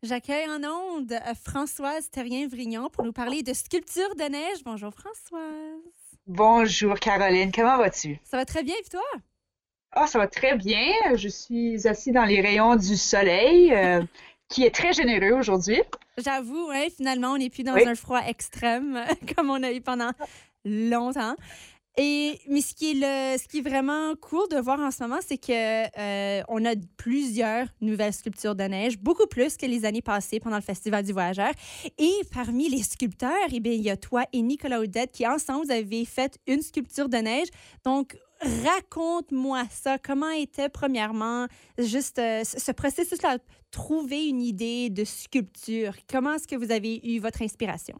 J'accueille en ondes Françoise Terrien-Vrignon pour nous parler de sculpture de neige. Bonjour Françoise. Bonjour Caroline, comment vas-tu? Ça va très bien, et toi? Ah, ça va très bien. Je suis assise dans les rayons du soleil, qui est très généreux aujourd'hui. J'avoue, ouais, finalement, on n'est plus dans Oui. un froid extrême comme on a eu pendant longtemps. Mais ce qui est vraiment cool de voir en ce moment, c'est que on a plusieurs nouvelles sculptures de neige, beaucoup plus que les années passées pendant le Festival du Voyageur. Et parmi les sculpteurs, eh bien, il y a toi et Nicolas Audette qui, ensemble, vous avez fait une sculpture de neige. Donc, raconte-moi ça. Comment était, premièrement, juste ce processus-là, trouver une idée de sculpture? Comment est-ce que vous avez eu votre inspiration?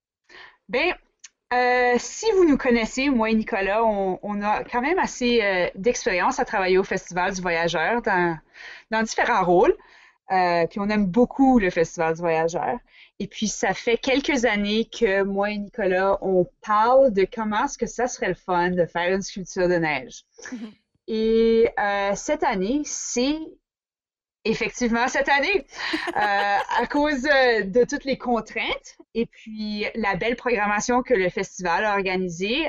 Ben, si vous nous connaissez, moi et Nicolas, on a quand même assez d'expérience à travailler au Festival du Voyageur dans différents rôles. Puis on aime beaucoup le Festival du Voyageur. Et puis ça fait quelques années que moi et Nicolas, on parle de comment est-ce que ça serait le fun de faire une sculpture de neige. Et cette année, c'est effectivement cette année, à cause de toutes les contraintes et puis la belle programmation que le festival a organisée.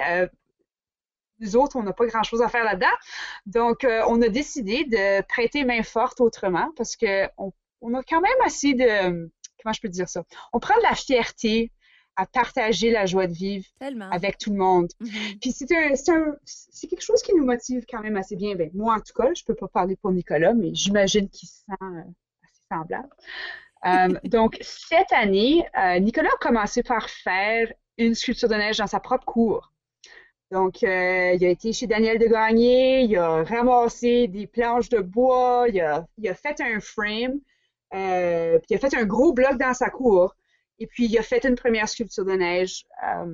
Nous autres, on n'a pas grand-chose à faire là-dedans. Donc, on a décidé de prêter main forte autrement parce que on a quand même assez de, comment je peux dire ça? On prend de la fierté à partager la joie de vivre Tellement. avec tout le monde. Mhm. Puis c'est quelque chose qui nous motive quand même assez bien. Ben, moi, en tout cas, je peux pas parler pour Nicolas, mais j'imagine qu'il se sent assez semblable. Donc, cette année, Nicolas a commencé par faire une sculpture de neige dans sa propre cour. Donc, il a été chez Daniel de Gagné, il a ramassé des planches de bois, il a fait un frame, puis il a fait un gros bloc dans sa cour. Et puis, il a fait une première sculpture de neige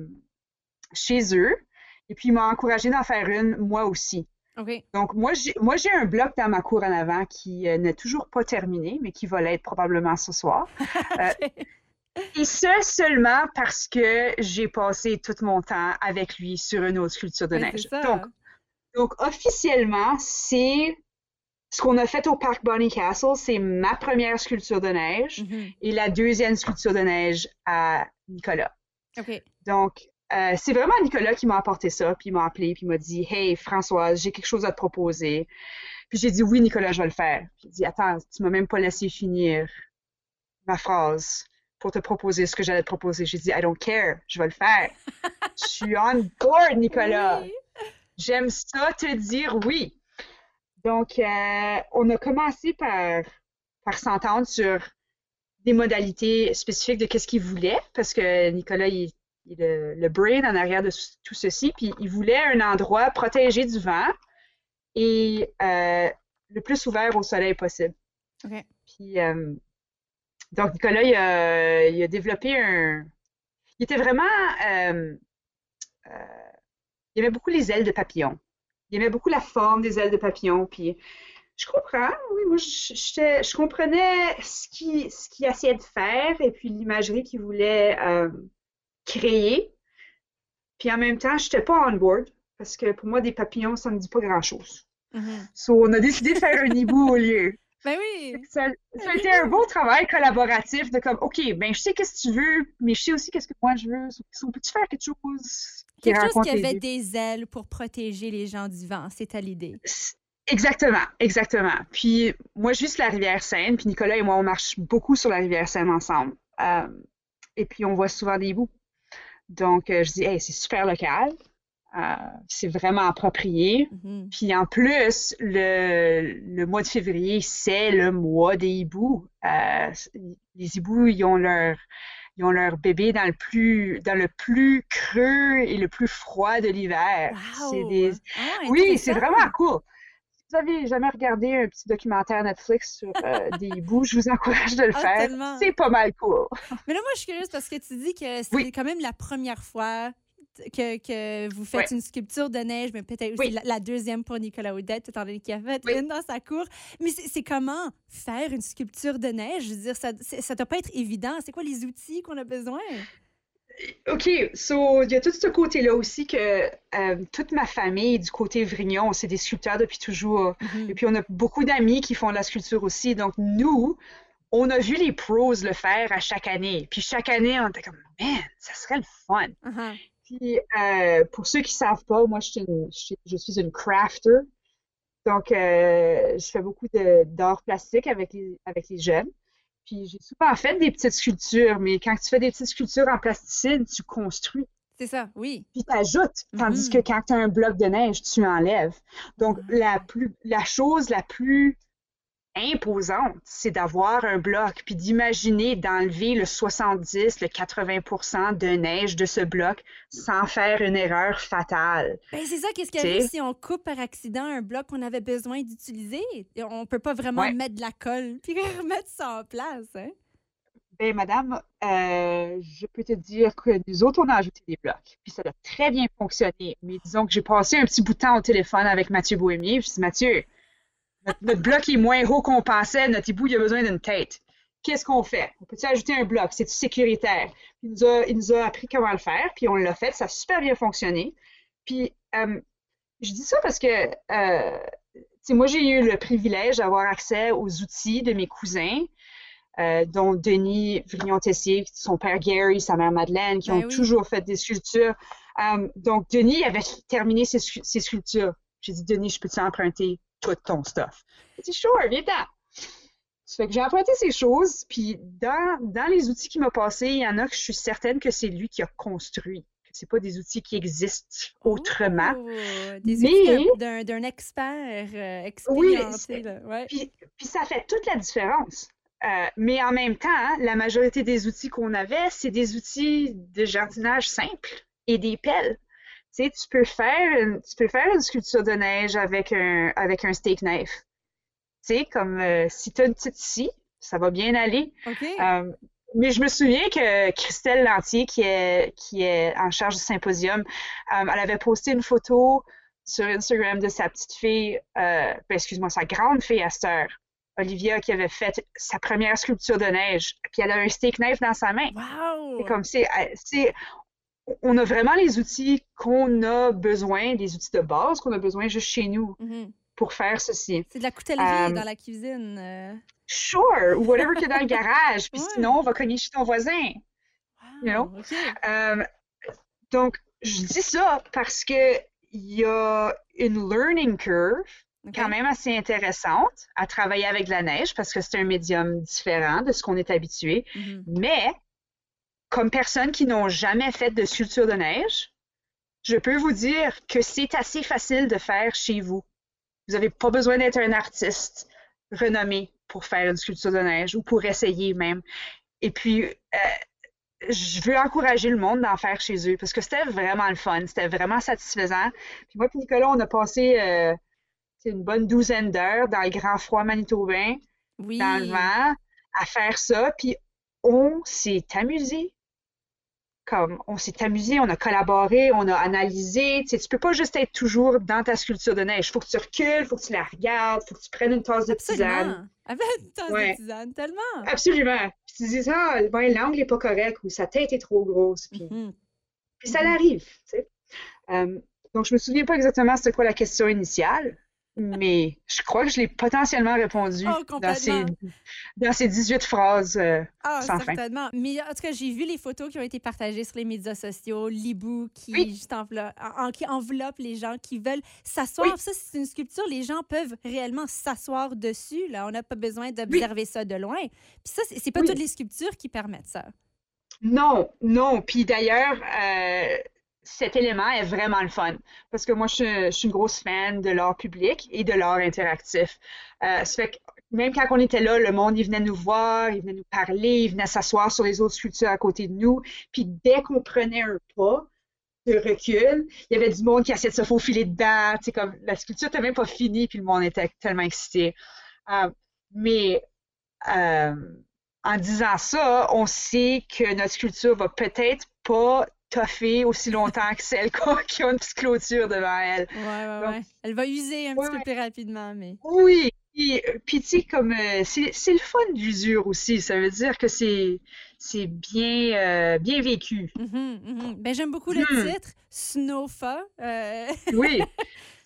chez eux. Et puis, il m'a encouragé d'en faire une, moi aussi. OK. Donc, moi, j'ai un bloc dans ma cour en avant qui n'est toujours pas terminé, mais qui va l'être probablement ce soir. Euh, OK. et ce, seulement parce que j'ai passé tout mon temps avec lui sur une autre sculpture de Mais c'est neige. Donc, ça. donc officiellement, c'est ce qu'on a fait au parc Bonnie Castle, c'est ma première sculpture de neige Mhm. et la deuxième sculpture de neige à Nicolas. OK. Donc, c'est vraiment Nicolas qui m'a apporté ça, puis il m'a appelé, puis il m'a dit, Hey Françoise, j'ai quelque chose à te proposer. Puis j'ai dit, Oui, Nicolas, je vais le faire. Puis il dit, Attends, tu m'as même pas laissé finir ma phrase pour te proposer ce que j'allais te proposer. J'ai dit, I don't care, je vais le faire. Je suis on board, Nicolas. Oui. J'aime ça te dire oui. Donc, on a commencé par s'entendre sur des modalités spécifiques de qu'est-ce qu'il voulait, parce que Nicolas, il est le brain en arrière de tout ceci, puis il voulait un endroit protégé du vent et le plus ouvert au soleil possible. OK. Puis, donc, Nicolas, il a développé un... Il était vraiment... euh, il aimait beaucoup les ailes de papillon. Il aimait beaucoup la forme des ailes de papillon, puis je comprends, oui, moi je comprenais ce qu'il essayait de faire et puis l'imagerie qu'il voulait créer. Puis en même temps, je n'étais pas on board parce que pour moi, des papillons, ça ne me dit pas grand-chose. Mhm. So, on a décidé de faire un hibou au lieu. Ben oui. Ça a été un beau travail collaboratif de comme, OK, ben je sais qu'est-ce que tu veux, mais je sais aussi qu'est-ce que moi je veux. So, peux-tu faire quelque chose qui Quelque chose qui rencontre les avait deux? des ailes pour protéger les gens du vent, c'était l'idée. Exactement, exactement. Puis moi, je vis sur la rivière Seine, puis Nicolas et moi, on marche beaucoup sur la rivière Seine ensemble. Et puis on voit souvent des hiboux. Donc je dis, hey, c'est super local, c'est vraiment approprié. Mhm. Puis en plus, le mois de février, c'est le mois des hiboux. Les hiboux, ils ont leur bébé dans le plus creux et le plus froid de l'hiver. C'est des, Wow! Oh, oui, c'est intéressant! vraiment cool. Si vous avez jamais regardé un petit documentaire Netflix sur des hiboux, je vous encourage de le Ah, faire. tellement! C'est pas mal cool. Mais là, moi, je suis curieuse parce que tu dis que Oui, c'est quand même la première fois que vous oui, faites une sculpture de neige, mais peut-être aussi oui, la deuxième pour Nicolas Audette, étant donné qu'il a fait oui. une dans sa cour. Mais c'est comment faire une sculpture de neige? Je veux dire, ça doit pas être évident. C'est quoi les outils qu'on a besoin? OK, so, il y a tout ce côté-là aussi que toute ma famille du côté Vrignon, c'est des sculpteurs depuis toujours. Et Mhm. puis, on a beaucoup d'amis qui font de la sculpture aussi. Donc, nous, on a vu les pros le faire à chaque année. Puis chaque année, on était comme, man, ça serait le fun. Uh-huh. Puis pour ceux qui savent pas, moi, je suis une crafter. Donc, je fais beaucoup d'art plastique avec les jeunes. Puis j'ai souvent fait des petites sculptures, mais quand tu fais des petites sculptures en plasticine, tu construis. C'est ça, oui. Puis t'ajoutes. Tandis que Mhm. quand tu as un bloc de neige, tu enlèves. Donc, la chose la plus imposante, c'est d'avoir un bloc, puis d'imaginer d'enlever le 70, le 80% de neige de ce bloc sans faire une erreur fatale. Ben, c'est ça, qu'est-ce qui Tu arrive sais? si on coupe par accident un bloc qu'on avait besoin d'utiliser? Et on peut pas vraiment Ouais. mettre de la colle puis remettre ça en place, hein? Ben, madame, je peux te dire que nous autres, on a ajouté des blocs. Puis ça a très bien fonctionné. Mais disons que j'ai passé un petit bout de temps au téléphone avec Mathieu Bohémier. Je dis, Mathieu, notre bloc est moins haut qu'on pensait. Notre hibou, il a besoin d'une tête. Qu'est-ce qu'on fait? On peut-tu ajouter un bloc? C'est-tu sécuritaire? Il nous a appris comment le faire. Puis on l'a fait. Ça a super bien fonctionné. Puis je dis ça parce que tu sais, moi, j'ai eu le privilège d'avoir accès aux outils de mes cousins dont Denis Vrillon-Tessier, son père Gary, sa mère Madeleine, qui ont Ben oui. toujours fait des sculptures. Donc, Denis avait terminé ses sculptures. J'ai dit, Denis, je peux-tu emprunter tout ton stuff? Il a dit, sure, viens-t'en. Ça fait que j'ai emprunté ces choses, puis dans les outils qu'il m'a passés, il y en a que je suis certaine que c'est lui qui a construit. C'est pas des outils qui existent autrement. Oh! Des outils Mais, d'un expert oui, expérimenté, là. Ouais. puis ça fait toute la différence. Mais en même temps, hein, la majorité des outils qu'on avait, c'est des outils de jardinage simples et des pelles. Tu sais, tu peux faire une sculpture de neige avec un steak knife. Tu sais, comme si tu as une petite scie, ça va bien aller. OK. Euh, mais je me souviens que Christelle Lantier, qui est en charge du symposium, elle avait posté une photo sur Instagram de sa petite fille, excuse-moi, sa grande fille à cette heure, Olivia, qui avait fait sa première sculpture de neige, puis elle a un steak knife dans sa main. C'est Wow! comme, on a vraiment les outils qu'on a besoin, les outils de base qu'on a besoin juste chez nous Mhm. pour faire ceci. C'est de la coutellerie Euh, dans la cuisine. Sure, ou whatever qu'il y a dans le garage, puis Ouais. sinon, on va cogner chez ton voisin, you know? Wow! OK. Euh, donc, je dis ça parce que il y a une learning curve quand OK. même assez intéressante à travailler avec de la neige parce que c'est un médium différent de ce qu'on est habitué. Mhm. Mais, comme personnes qui n'ont jamais fait de sculpture de neige, je peux vous dire que c'est assez facile de faire chez vous. Vous n'avez pas besoin d'être un artiste renommé pour faire une sculpture de neige ou pour essayer même. Et puis, je veux encourager le monde d'en faire chez eux parce que c'était vraiment le fun, c'était vraiment satisfaisant. Puis moi et Nicolas, on a passé une bonne douzaine d'heures dans le grand froid manitobain, dans le Oui. vent, à faire ça. Puis on s'est amusé. Comme on s'est amusé, on a collaboré, on a analysé. Tu sais, tu peux pas juste être toujours dans ta sculpture de neige. Il faut que tu recules, il faut que tu la regardes, il faut que tu prennes une tasse de tisane. Absolument. Avec une tasse de Ouais, tisane, tellement. absolument. Puis tu dis, ah, ben, l'angle n'est pas correct ou sa tête est trop grosse. Mhm. Puis ça Mhm. l'arrive, tu sais. Euh, donc, je me souviens pas exactement c'était quoi la question initiale, mais je crois que je l'ai potentiellement répondu Oh, dans ces, complètement. dans ces 18 phrases Ah, sans fin. certainement. Mais en tout cas, j'ai vu les photos qui ont été partagées sur les médias sociaux, l'hibou qui Oui, juste qui enveloppe les gens qui veulent oui, s'asseoir. Ça, c'est une sculpture, les gens peuvent réellement s'asseoir dessus. Là, on n'a pas besoin oui, d'observer ça de loin. Puis ça, c'est pas toutes oui. les sculptures qui permettent ça. Non, non. Puis d'ailleurs, cet élément est vraiment le fun parce que moi, je suis une grosse fan de l'art public et de l'art interactif. Ça fait que même quand on était là, le monde, il venait nous voir, il venait nous parler, il venait s'asseoir sur les autres sculptures à côté de nous. Puis dès qu'on prenait un pas de recul, il y avait du monde qui essayait de se faufiler dedans. Tu sais, comme la sculpture n'était même pas finie, puis le monde était tellement excité. Euh, mais euh, en disant ça, on sait que notre sculpture va peut-être pas toffer aussi longtemps que celle qui a une petite clôture devant elle. Ouais, ouais, Donc, ouais. Elle va user un petit ouais, peu plus rapidement, mais. oui. Puis tu sais, comme c'est le fun de l'usure aussi. Ça veut dire que c'est bien vécu. Mhm, mhm. Ben, j'aime beaucoup le Hmm, titre, Snowfa. oui.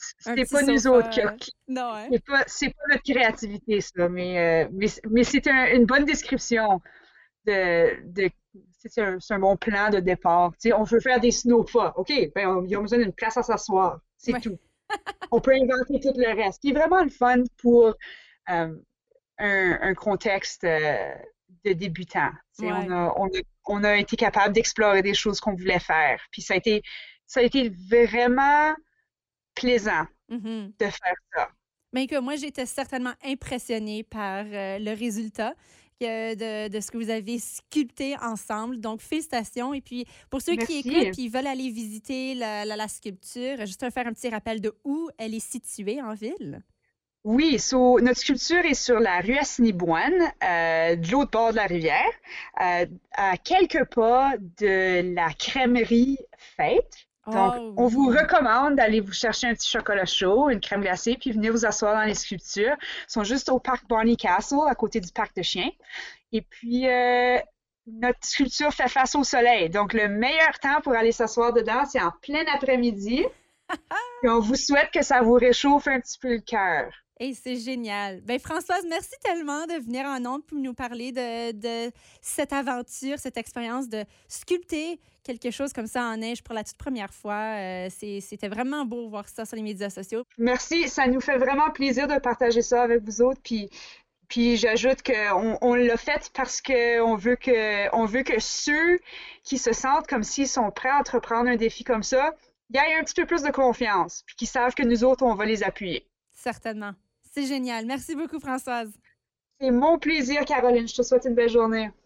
Un c'est petit pas nous autres sofa. Non, hein? c'est pas notre créativité, ça, mais c'est une bonne description de c'est un bon plan de départ. Tu sais, on veut faire des snowpas. OK, ben, ils ont besoin d'une place à s'asseoir. C'est Ouais. tout. On peut inventer tout le reste. Qui est vraiment le fun pour euh, un contexte de débutant. Tu sais, Ouais. on a été capable d'explorer des choses qu'on voulait faire. Puis ça a été vraiment plaisant Mhm. de faire ça. Bien que moi, j'étais certainement impressionnée par le résultat de ce que vous avez sculpté ensemble. Donc, félicitations. Et puis, pour ceux qui écoutent Merci. et veulent aller visiter la sculpture, juste faire un petit rappel de où elle est située en ville. Oui, notre sculpture est sur la rue Assiniboine, de l'autre bord de la rivière, à quelques pas de la crèmerie Fête. Donc, Oh on vous oui. recommande d'aller vous chercher un petit chocolat chaud, une crème glacée, puis venir vous asseoir dans les sculptures. Ils sont juste au parc Barney Castle, à côté du parc de chiens. Et puis, notre sculpture fait face au soleil. Donc, le meilleur temps pour aller s'asseoir dedans, c'est en plein après-midi. Puis, on vous souhaite que ça vous réchauffe un petit peu le cœur. Et c'est génial. Ben Françoise, merci tellement de venir en ondes pour nous parler de cette aventure, cette expérience de sculpter quelque chose comme ça en neige pour la toute première fois. C'était vraiment beau voir ça sur les médias sociaux. Merci, ça nous fait vraiment plaisir de partager ça avec vous autres. Puis j'ajoute qu'on on l'a fait parce on veut que ceux qui se sentent comme s'ils sont prêts à entreprendre un défi comme ça, y aient un petit peu plus de confiance, puis qu'ils savent que nous autres, on va les appuyer. Certainement. C'est génial. Merci beaucoup, Françoise. C'est mon plaisir, Caroline. Je te souhaite une belle journée.